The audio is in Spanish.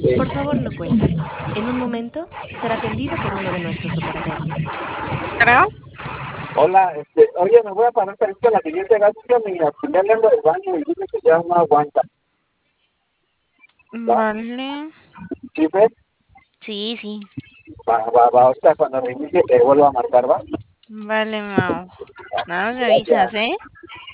Por favor, no cuelgue. En un momento será atendido por uno de nuestros operadores. ¿Creo? Hola, oye, me voy a parar para esto a la siguiente gastro y al final ando del baño y dice que ya no aguanta. ¿Va? Vale. ¿Sí, ves? Sí, sí. Va, ahorita cuando me inicie te vuelvo a marcar, ¿va? Vale, Mau. Nada más me avisas, Gracias. ¿eh?